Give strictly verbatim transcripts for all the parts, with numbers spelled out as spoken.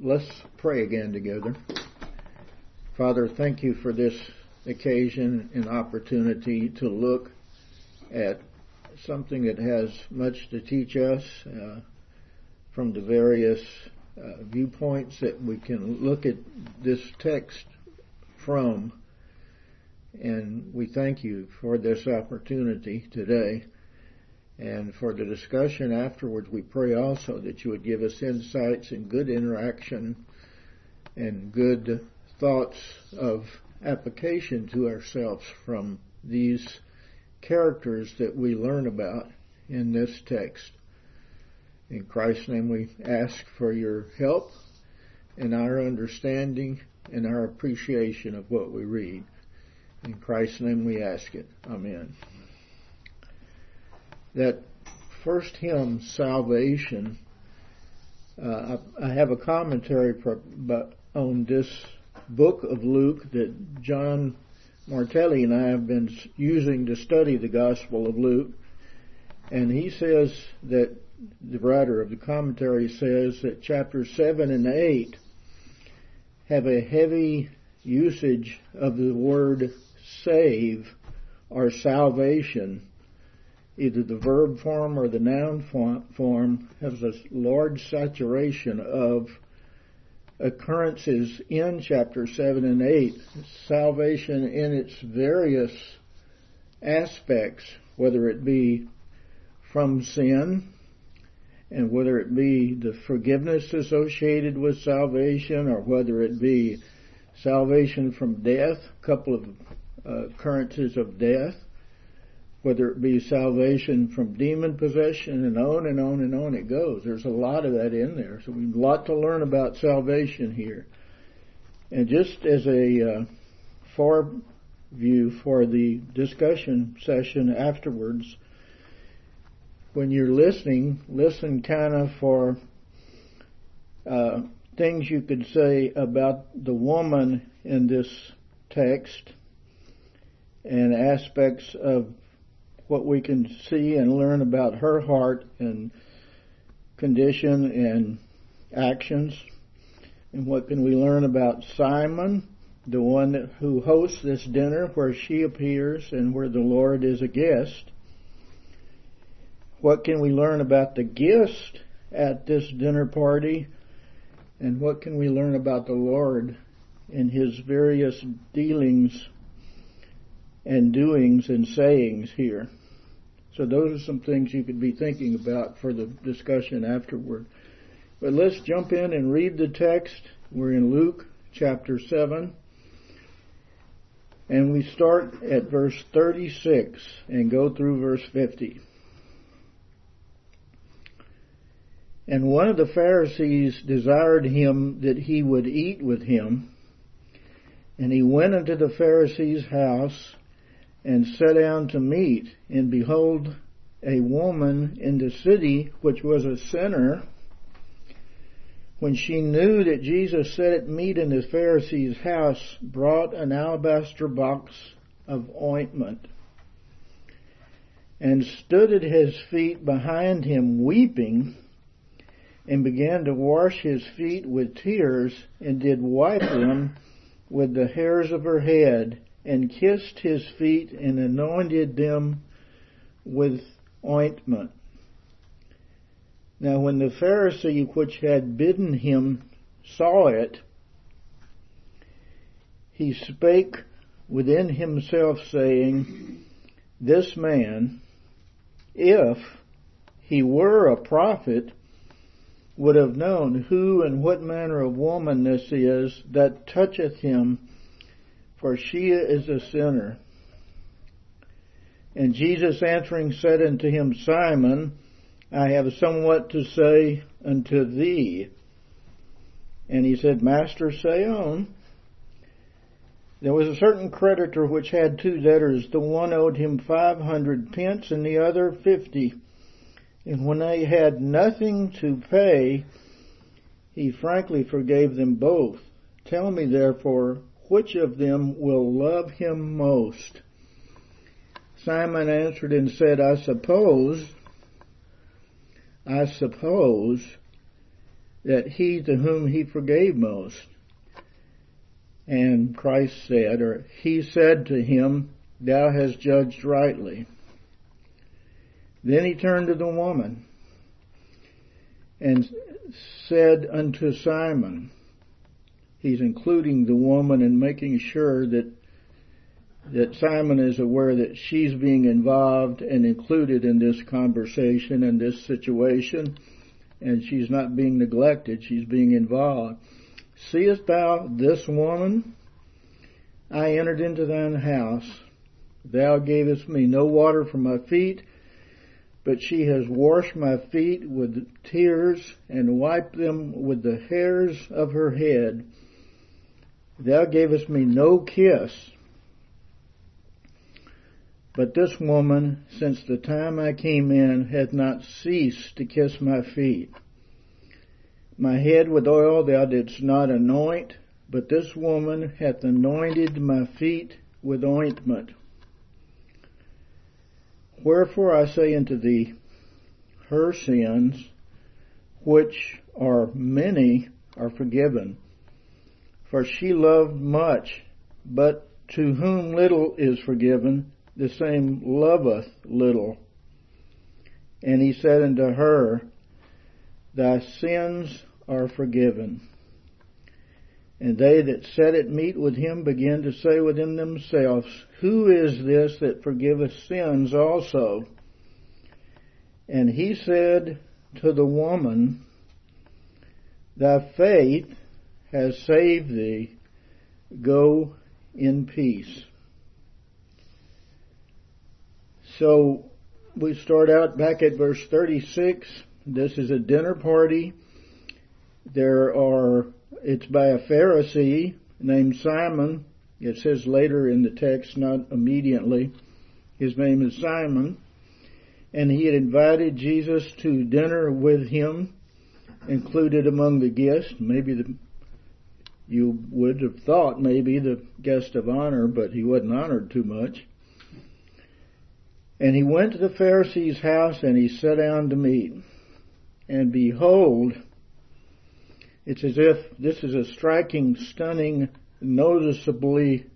Let's pray again together. Father, thank you for this occasion and opportunity to look at something that has much to teach us uh, from the various uh, viewpoints that we can look at this text from. And we thank you for this opportunity today. And for the discussion afterwards, we pray also that you would give us insights and good interaction and good thoughts of application to ourselves from these characters that we learn about in this text. In Christ's name we ask for your help in our understanding and our appreciation of what we read. In Christ's name we ask it. Amen. That first hymn, Salvation, uh, I have a commentary on this book of Luke that John Martelli and I have been using to study the Gospel of Luke. And he says that, the writer of the commentary says that chapters seven and eight have a heavy usage of the word save or salvation. Either the verb form or the noun form has a large saturation of occurrences in chapter seven and eight. Salvation in its various aspects, whether it be from sin, and whether it be the forgiveness associated with salvation, or whether it be salvation from death, a couple of uh, occurrences of death, whether it be salvation from demon possession, and on and on and on it goes. There's a lot of that in there. So we have a lot to learn about salvation here. And just as a uh, foreview for the discussion session afterwards, when you're listening, listen kind of for uh, things you could say about the woman in this text and aspects of what we can see and learn about her heart and condition and actions. And what can we learn about Simon, the one that, who hosts this dinner where she appears and where the Lord is a guest. What can we learn about the guest at this dinner party? And what can we learn about the Lord in his various dealings and doings and sayings here? So those are some things you could be thinking about for the discussion afterward. But let's jump in and read the text. We're in Luke chapter seven. And we start at verse thirty-six and go through verse fifty. And one of the Pharisees desired him that he would eat with him. And he went into the Pharisee's house and sat down to meat. And behold, a woman in the city, which was a sinner, when she knew that Jesus sat at meat in the Pharisee's house, brought an alabaster box of ointment, and stood at his feet behind him weeping, and began to wash his feet with tears, and did wipe them with the hairs of her head, and kissed his feet, and anointed them with ointment. Now when the Pharisee which had bidden him saw it, he spake within himself, saying, This man, if he were a prophet, would have known who and what manner of woman this is that toucheth him, for she is a sinner. And Jesus answering said unto him, Simon, I have somewhat to say unto thee. And he said, Master, say on. There was a certain creditor which had two debtors. The one owed him five hundred pence, and the other fifty. And when they had nothing to pay, he frankly forgave them both. Tell me, therefore, which of them will love him most? Simon answered and said, I suppose, I suppose that he to whom he forgave most. And Christ said, or he said to him, thou hast judged rightly. Then he turned to the woman and said unto Simon, he's including the woman and making sure that that Simon is aware that she's being involved and included in this conversation and this situation, and she's not being neglected, she's being involved. Seest thou this woman? I entered into thine house. Thou gavest me no water for my feet, but she has washed my feet with tears and wiped them with the hairs of her head. Thou gavest me no kiss, but this woman, since the time I came in, hath not ceased to kiss my feet. My head with oil thou didst not anoint, but this woman hath anointed my feet with ointment. Wherefore I say unto thee, her sins, which are many, are forgiven. For she loved much, but to whom little is forgiven, the same loveth little. And he said unto her, thy sins are forgiven. And they that sat at meat with him began to say within themselves, who is this that forgiveth sins also? And he said to the woman, thy faith has saved thee. Go in peace. So we start out back at verse thirty-six. This is a dinner party. There are, it's by a Pharisee named Simon. It says later in the text, not immediately. His name is Simon. And he had invited Jesus to dinner with him, included among the guests. Maybe the, you would have thought maybe the guest of honor, but he wasn't honored too much. And he went to the Pharisee's house, and he sat down to meat. And behold, it's as if this is a striking, stunning, noticeably,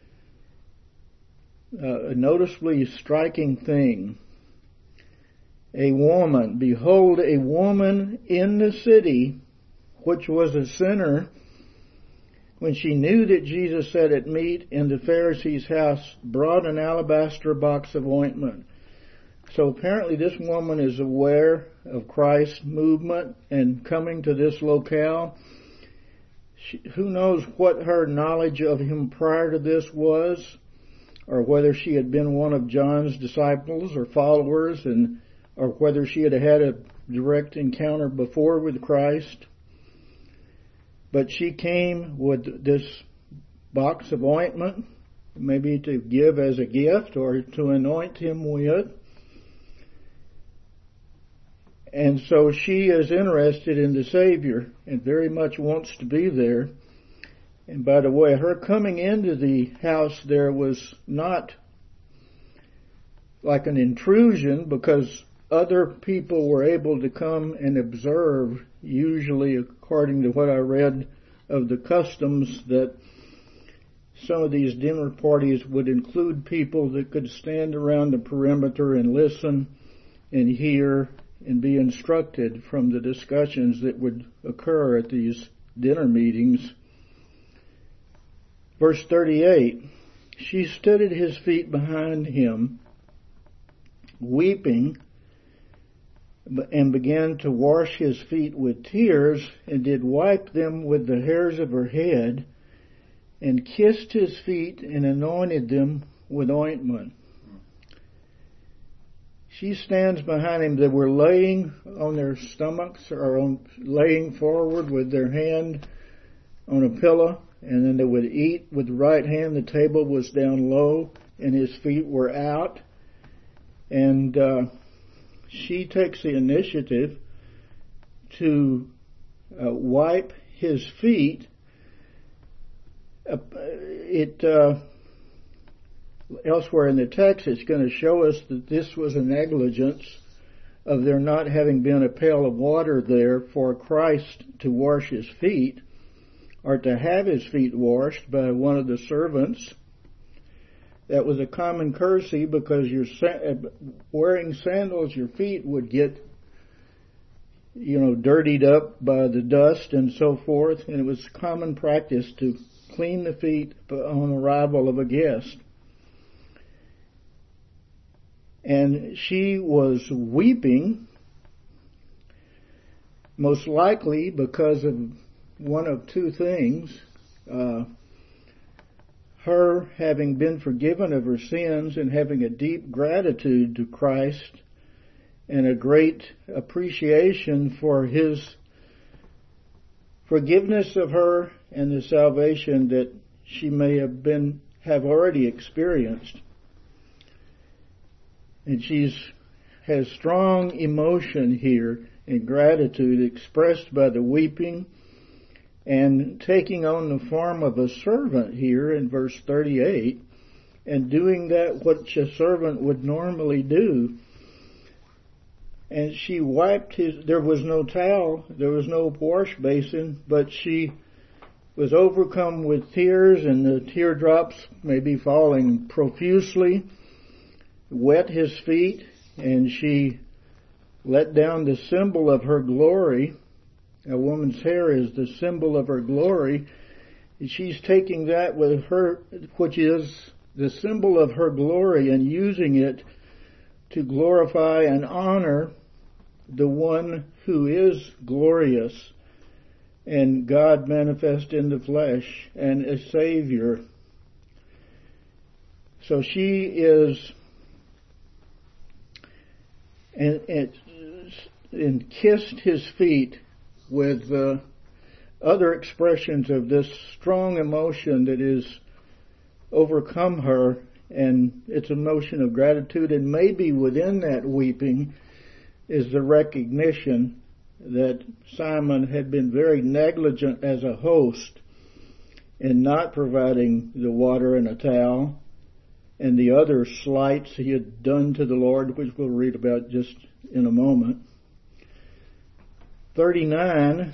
uh, a noticeably striking thing. A woman, behold, a woman in the city, which was a sinner, when she knew that Jesus sat at meat in the Pharisee's house, brought an alabaster box of ointment. So apparently this woman is aware of Christ's movement and coming to this locale. She, who knows what her knowledge of him prior to this was, or whether she had been one of John's disciples or followers, and or whether she had had a direct encounter before with Christ. But she came with this box of ointment, maybe to give as a gift or to anoint him with. And so she is interested in the Savior and very much wants to be there. And by the way, her coming into the house there was not like an intrusion, because other people were able to come and observe, usually according to what I read of the customs, that some of these dinner parties would include people that could stand around the perimeter and listen and hear and be instructed from the discussions that would occur at these dinner meetings. Verse thirty-eight, she stood at his feet behind him, weeping, and began to wash his feet with tears, and did wipe them with the hairs of her head, and kissed his feet and anointed them with ointment. She stands behind him. They were laying on their stomachs, or on, laying forward with their hand on a pillow, and then they would eat with the right hand. The table was down low, and his feet were out. And uh, she takes the initiative to uh, wipe his feet. Uh, it uh, elsewhere in the text, it's going to show us that this was a negligence of there not having been a pail of water there for Christ to wash his feet, or to have his feet washed by one of the servants. That was a common courtesy, because you're wearing sandals, your feet would get, you know, dirtied up by the dust and so forth, and it was common practice to clean the feet on arrival of a guest. And she was weeping, most likely because of one of two things. Uh, her having been forgiven of her sins and having a deep gratitude to Christ and a great appreciation for his forgiveness of her and the salvation that she may have been, have already experienced. And she's has strong emotion here and gratitude expressed by the weeping and taking on the form of a servant here in verse thirty-eight, and doing that which a servant would normally do. And she wiped his, there was no towel, there was no wash basin, but she was overcome with tears, and the teardrops may be falling profusely, wet his feet, and she let down the symbol of her glory. A woman's hair is the symbol of her glory. She's taking that with her, which is the symbol of her glory, and using it to glorify and honor the one who is glorious and God manifest in the flesh and a Savior. So she is and, and, and kissed his feet with uh, other expressions of this strong emotion that is overcome her, and it's an emotion of gratitude, and maybe within that weeping is the recognition that Simon had been very negligent as a host in not providing the water and a towel, and the other slights he had done to the Lord, which we'll read about just in a moment. thirty-nine,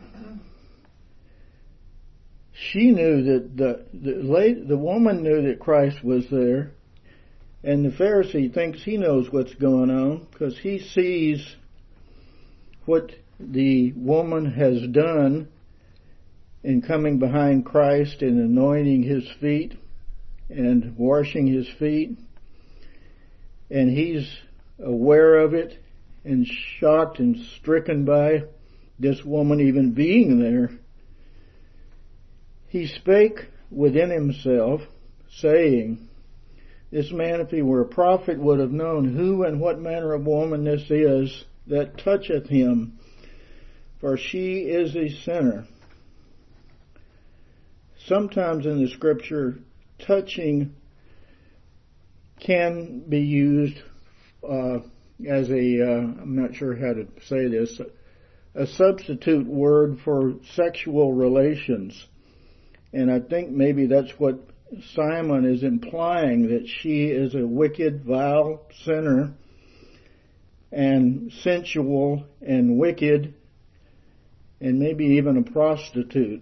she knew that the the, lady, the woman knew that Christ was there, and the Pharisee thinks he knows what's going on because he sees what the woman has done in coming behind Christ and anointing his feet and washing his feet, and he's aware of it and shocked and stricken by this woman even being there. He spake within himself, saying, this man, if he were a prophet, would have known who and what manner of woman this is that toucheth him, for she is a sinner. Sometimes in the scripture, touching can be used uh, as a, uh, I'm not sure how to say this, a substitute word for sexual relations. And I think maybe that's what Simon is implying, that she is a wicked, vile sinner and sensual and wicked and maybe even a prostitute.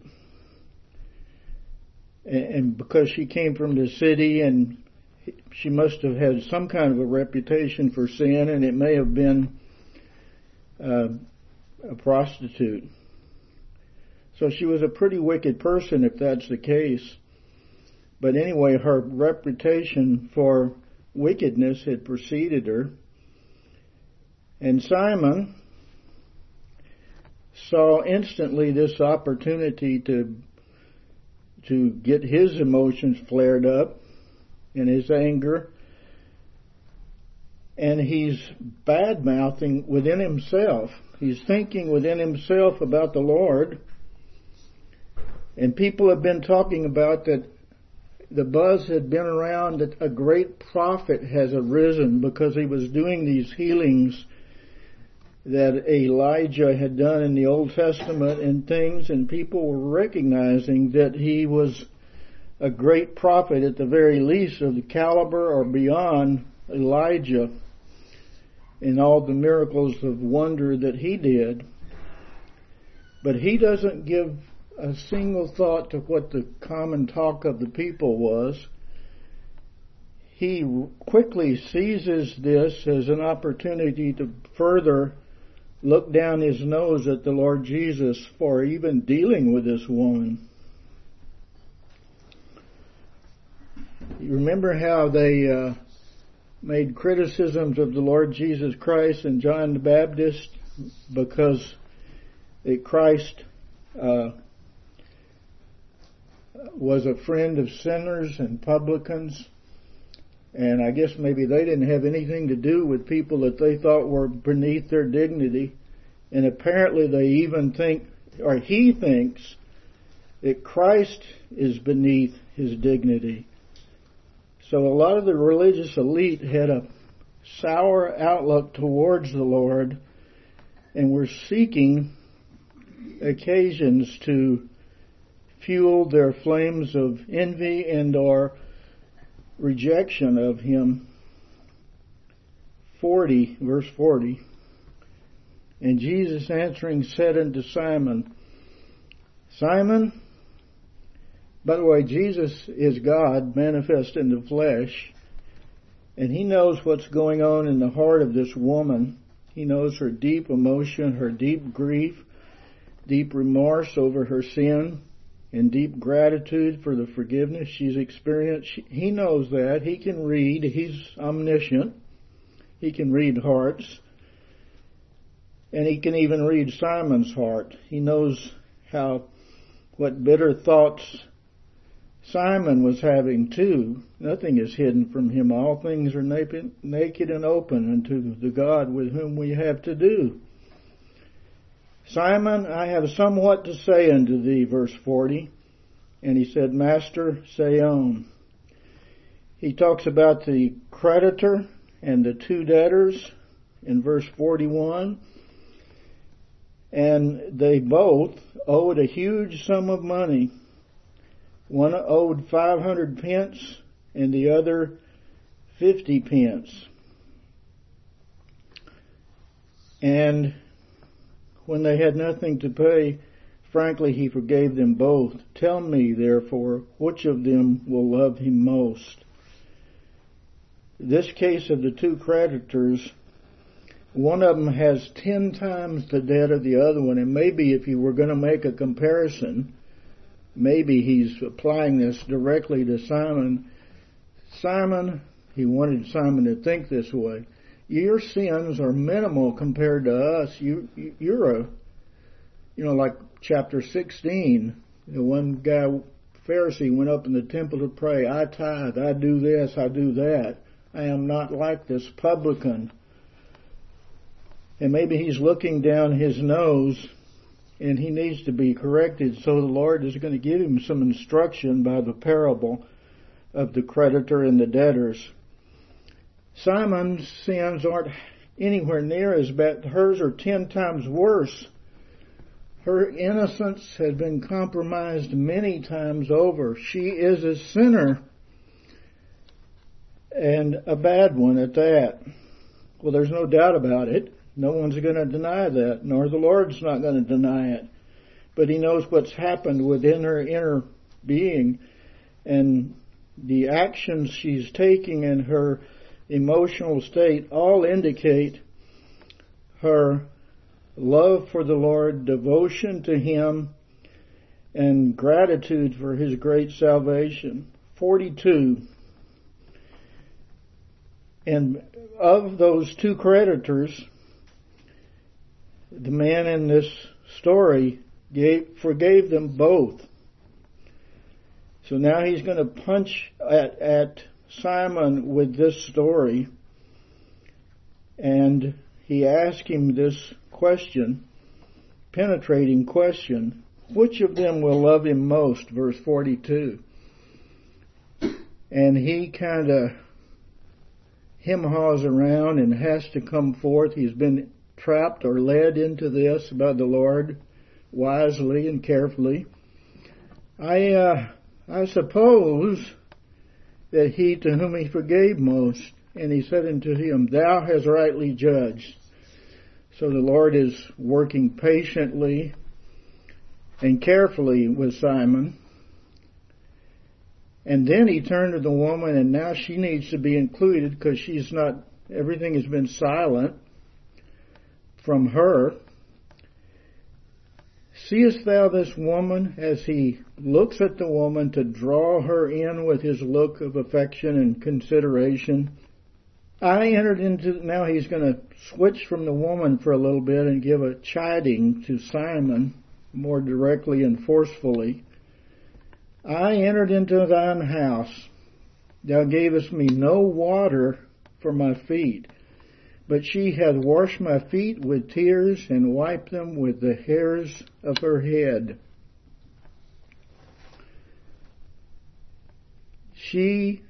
And because she came from the city and she must have had some kind of a reputation for sin, and it may have been uh, a prostitute. So she was a pretty wicked person if that's the case. But anyway, her reputation for wickedness had preceded her. And Simon saw instantly this opportunity to to get his emotions flared up in his anger, and he's bad-mouthing within himself. He's thinking within himself about the Lord, and people have been talking about that the buzz had been around that a great prophet has arisen because he was doing these healings that Elijah had done in the Old Testament and things, and people were recognizing that he was a great prophet, at the very least of the caliber or beyond Elijah. and all the miracles of wonder that he did. But he doesn't give a single thought to what the common talk of the people was. He quickly seizes this as an opportunity to further look down his nose at the Lord Jesus for even dealing with this woman. You remember how they uh, made criticisms of the Lord Jesus Christ and John the Baptist because that Christ uh, was a friend of sinners and publicans, and I guess maybe they didn't have anything to do with people that they thought were beneath their dignity, and apparently they even think, or he thinks, that Christ is beneath his dignity. So a lot of the religious elite had a sour outlook towards the Lord and were seeking occasions to fuel their flames of envy and or rejection of him. forty, verse forty. And Jesus answering said unto Simon, Simon, by the way, Jesus is God manifest in the flesh, and he knows what's going on in the heart of this woman. He knows her deep emotion, her deep grief, deep remorse over her sin, and deep gratitude for the forgiveness she's experienced. He knows that. He can read. He's omniscient. He can read hearts. And he can even read Simon's heart. He knows how, what bitter thoughts Simon was having too. Nothing is hidden from him. All things are naked, naked and open unto the God with whom we have to do. Simon, I have somewhat to say unto thee, verse forty. And he said, Master, say on. He talks about the creditor and the two debtors in verse forty-one. And they both owed a huge sum of money. One owed five hundred pence and the other fifty pence. And when they had nothing to pay, frankly, he forgave them both. Tell me, therefore, which of them will love him most? This case of the two creditors, one of them has ten times the debt of the other one, and maybe if you were going to make a comparison, maybe he's applying this directly to Simon. Simon, he wanted Simon to think this way. Your sins are minimal compared to us. You, you're a, you know, like chapter sixteen, the one guy, Pharisee, went up in the temple to pray. I tithe, I do this, I do that. I am not like this publican. And maybe he's looking down his nose and he needs to be corrected. So the Lord is going to give him some instruction by the parable of the creditor and the debtors. Simon's sins aren't anywhere near as bad. Hers are ten times worse. Her innocence has been compromised many times over. She is a sinner, and a bad one at that. Well, there's no doubt about it. No one's going to deny that, nor the Lord's not going to deny it. But he knows what's happened within her inner being, and the actions she's taking and her emotional state all indicate her love for the Lord, devotion to him, and gratitude for his great salvation. forty-two. And of those two creditors, the man in this story gave, forgave them both. So now he's going to punch at, at Simon with this story, and he asked him this question, penetrating question, which of them will love him most, verse forty-two. And he kind of hem-haws around and has to come forth. He's been trapped or led into this by the Lord wisely and carefully. I, uh, I suppose that he to whom he forgave most. And he said unto him, Thou hast rightly judged. So the Lord is working patiently and carefully with Simon. And then he turned to the woman, and now she needs to be included because she's not, everything has been silent from her. Seest thou this woman? As he looks at the woman to draw her in with his look of affection and consideration. I entered into, now he's going to switch from the woman for a little bit and give a chiding to Simon more directly and forcefully. I entered into thine house. Thou gavest me no water for my feet, but she hath washed my feet with tears and wiped them with the hairs of her head. She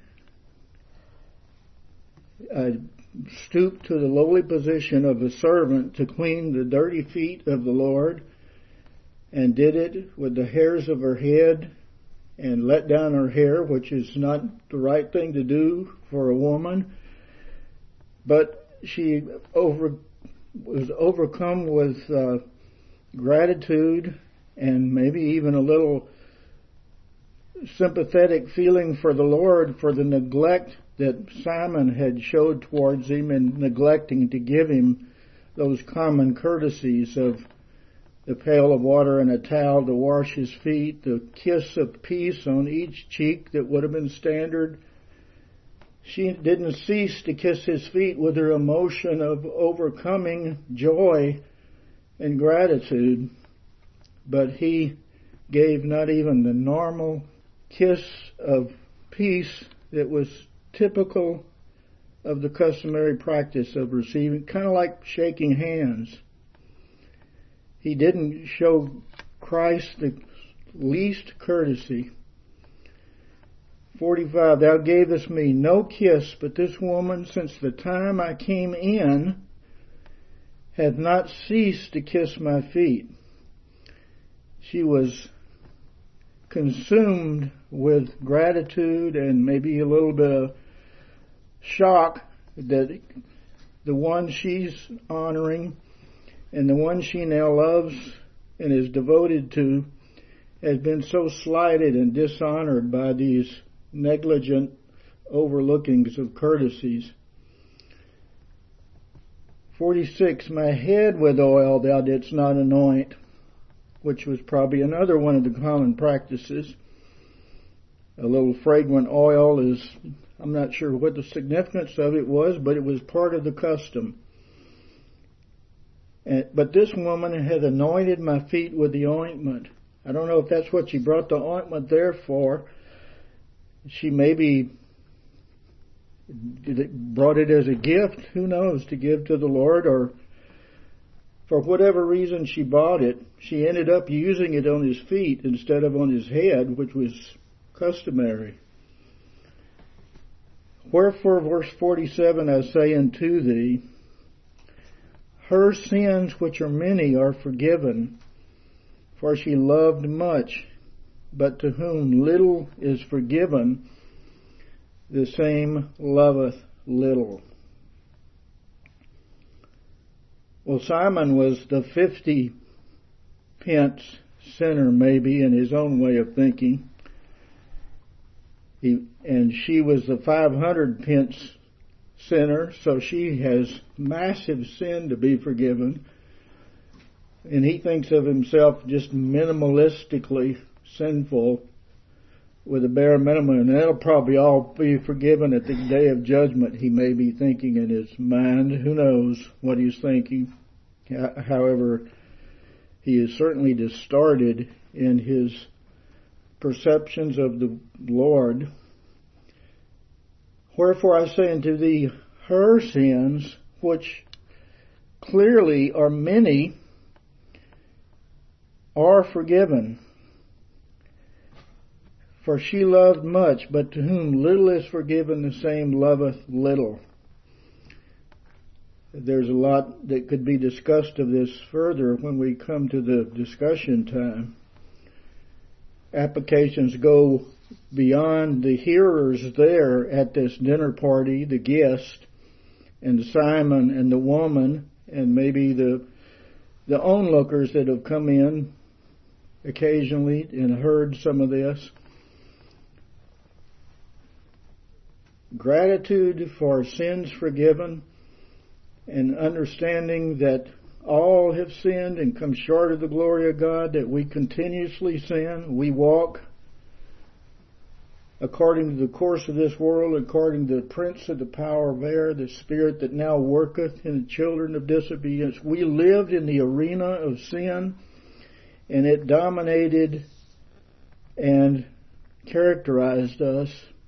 uh, stooped to the lowly position of a servant to clean the dirty feet of the Lord, and did it with the hairs of her head, and let down her hair, which is not the right thing to do for a woman. But she over, was overcome with uh, gratitude and maybe even a little sympathetic feeling for the Lord for the neglect that Simon had showed towards him in neglecting to give him those common courtesies of the pail of water and a towel to wash his feet, the kiss of peace on each cheek that would have been standard. She didn't cease to kiss his feet with her emotion of overcoming joy and gratitude, but he gave not even the normal kiss of peace that was typical of the customary practice of receiving, kind of like shaking hands. He didn't show Christ the least courtesy. forty-five, Thou gavest me no kiss, but this woman, since the time I came in, hath not ceased to kiss my feet. She was consumed with gratitude and maybe a little bit of shock that the one she's honoring and the one she now loves and is devoted to has been so slighted and dishonored by these negligent overlookings of courtesies. forty-six, My head with oil thou didst not anoint, which was probably another one of the common practices. A little fragrant oil is, I'm not sure what the significance of it was, but it was part of the custom. And, but this woman had anointed my feet with the ointment. I don't know if that's what she brought the ointment there for. She maybe brought it as a gift, who knows, to give to the Lord, or for whatever reason she bought it, she ended up using it on his feet instead of on his head, which was customary. Wherefore, verse forty-seven, I say unto thee, her sins, which are many, are forgiven, for she loved much. But to whom little is forgiven, the same loveth little. Well, Simon was the fifty pence sinner, maybe, in his own way of thinking. He, and she was the five hundred pence sinner, so she has massive sin to be forgiven. And he thinks of himself just minimalistically sinful with a bare minimum, and that'll probably all be forgiven at the day of judgment, he may be thinking in his mind. Who knows what he's thinking? However, he is certainly distorted in his perceptions of the Lord. Wherefore I say unto thee, her sins, which clearly are many, are forgiven. For she loved much, but to whom little is forgiven, the same loveth little. There's a lot that could be discussed of this further when we come to the discussion time. applications go beyond the hearers there at this dinner party, the guest, and Simon and the woman, and maybe the the onlookers that have come in occasionally and heard some of this. Gratitude for sins forgiven and understanding that all have sinned and come short of the glory of God, that we continuously sin. We walk according to the course of this world, according to the prince of the power of air, the spirit that now worketh in the children of disobedience. We lived in the arena of sin, and it dominated and characterized us.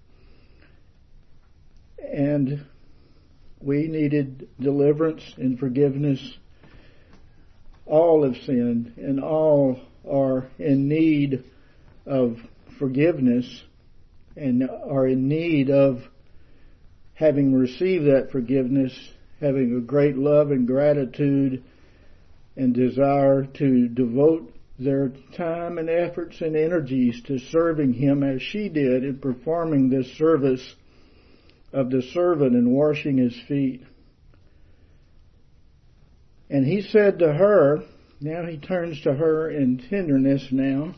And we needed deliverance and forgiveness. All have sinned, and all are in need of forgiveness, and are in need of having received that forgiveness, having a great love and gratitude and desire to devote their time and efforts and energies to serving Him as she did in performing this service of the servant and washing his feet. And he said to her, now he turns to her in tenderness now,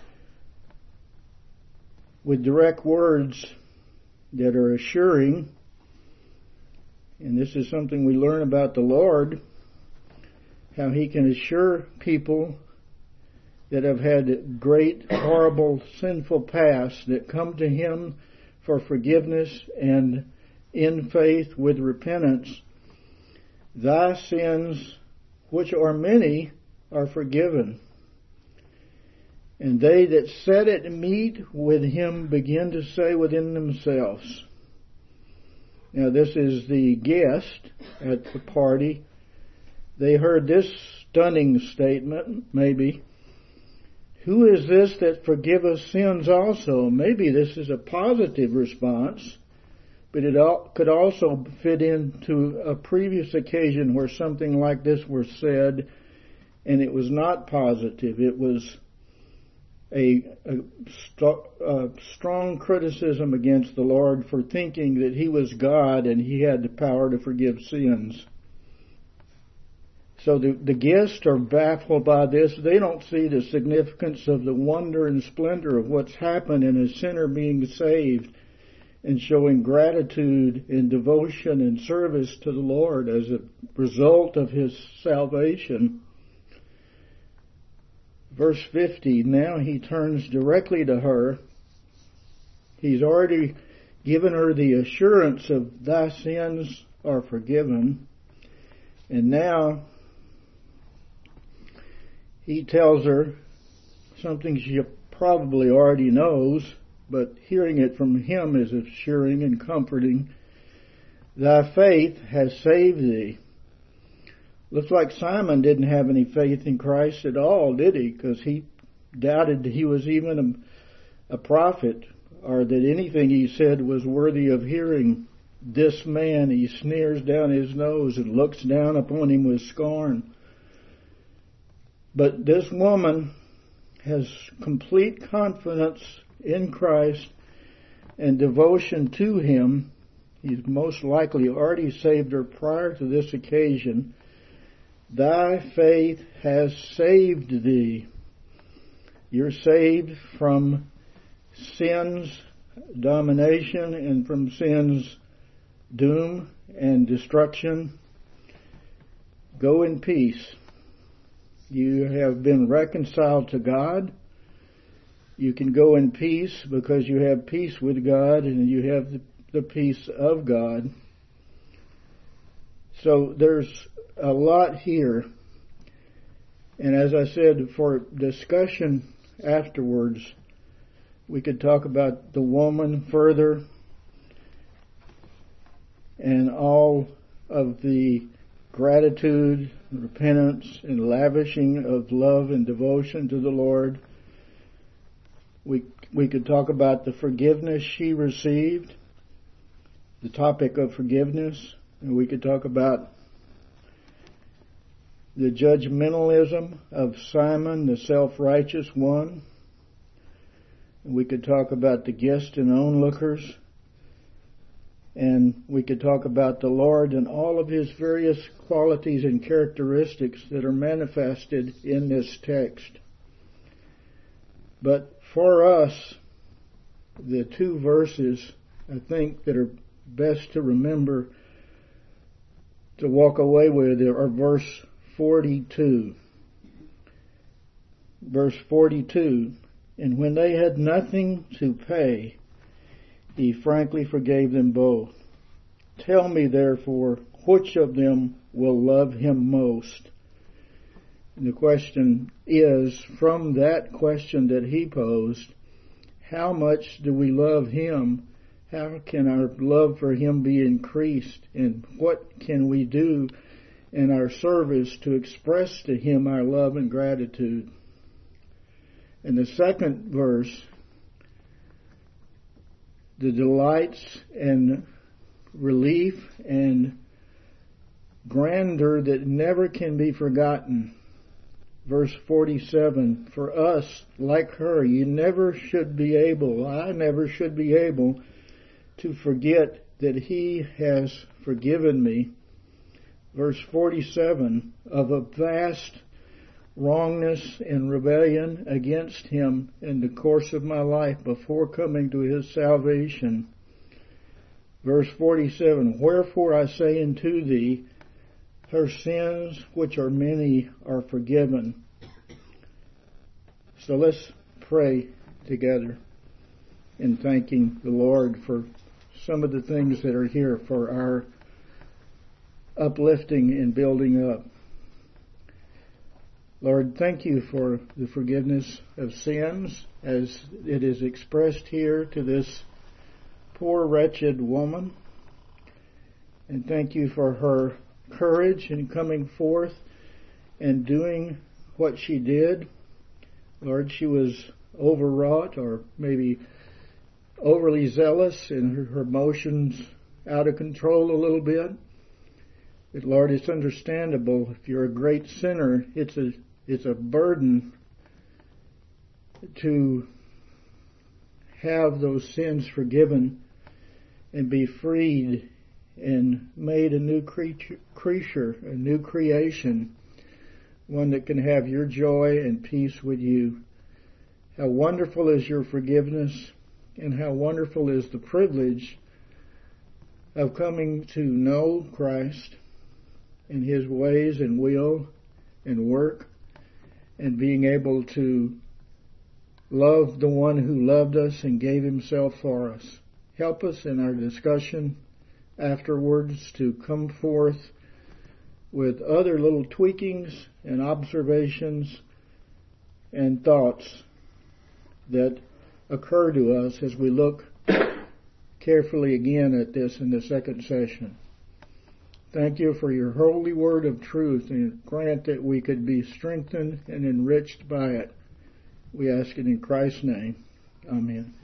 with direct words that are assuring, and this is something we learn about the Lord, how He can assure people that have had great, horrible, sinful past that come to Him for forgiveness and in faith with repentance. Thy sins, which are many, are forgiven. And they that sat at meat with Him begin to say within themselves. Now this is the guest at the party. They heard this stunning statement, maybe. Who is this that forgiveth sins also? Maybe this is a positive response, but it could also fit into a previous occasion where something like this was said, and it was not positive. It was a, a, st- a strong criticism against the Lord for thinking that He was God and He had the power to forgive sins. So the, the guests are baffled by this. They don't see the significance of the wonder and splendor of what's happened in a sinner being saved and showing gratitude and devotion and service to the Lord as a result of His salvation. Verse fifty, now He turns directly to her. He's already given her the assurance of thy sins are forgiven. And now He tells her something she probably already knows, but hearing it from Him is assuring and comforting. Thy faith has saved thee. Looks like Simon didn't have any faith in Christ at all, did he? Because he doubted He was even a, a prophet, or that anything He said was worthy of hearing. This man, He sneers down his nose and looks down upon him with scorn. But this woman has complete confidence in Christ and devotion to Him. He's most likely already saved her prior to this occasion. Thy faith has saved thee. You're saved from sin's domination and from sin's doom and destruction. Go in peace. You have been reconciled to God. You can go in peace because you have peace with God and you have the, the peace of God. So there's a lot here. And as I said, for discussion afterwards, we could talk about the woman further and all of the gratitude, repentance, and lavishing of love and devotion to the Lord. We we could talk about the forgiveness she received, the topic of forgiveness, and we could talk about the judgmentalism of Simon, the self-righteous one. We could talk about the guests and onlookers. And we could talk about the Lord and all of His various qualities and characteristics that are manifested in this text. But for us, the two verses I think that are best to remember to walk away with are verse forty-two. Verse forty-two, and when they had nothing to pay, He frankly forgave them both. Tell me, therefore, which of them will love Him most? And the question is, from that question that he posed, how much do we love Him? How can our love for Him be increased? And what can we do in our service to express to Him our love and gratitude? In the second verse, the delights and relief and grandeur that never can be forgotten. Verse forty-seven, for us, like her, you never should be able, I never should be able to forget that He has forgiven me. Verse forty-seven, of a vast wrongness and rebellion against Him in the course of my life before coming to His salvation. Verse forty-seven, wherefore I say unto thee, her sins, which are many, are forgiven. So let's pray together in thanking the Lord for some of the things that are here for our uplifting and building up. Lord, thank You for the forgiveness of sins as it is expressed here to this poor wretched woman. And thank You for her courage in coming forth and doing what she did. Lord, she was overwrought or maybe overly zealous and her, her emotions out of control a little bit. But Lord, it's understandable. If you're a great sinner, it's a it's a burden to have those sins forgiven and be freed and made a new creature, creature, a new creation, one that can have Your joy and peace with You. How wonderful is Your forgiveness, and how wonderful is the privilege of coming to know Christ and His ways and will and work, and being able to love the one who loved us and gave Himself for us. Help us in our discussion afterwards to come forth with other little tweakings and observations and thoughts that occur to us as we look carefully again at this in the second session. Thank You for Your holy word of truth, and grant that we could be strengthened and enriched by it. We ask it in Christ's name. Amen.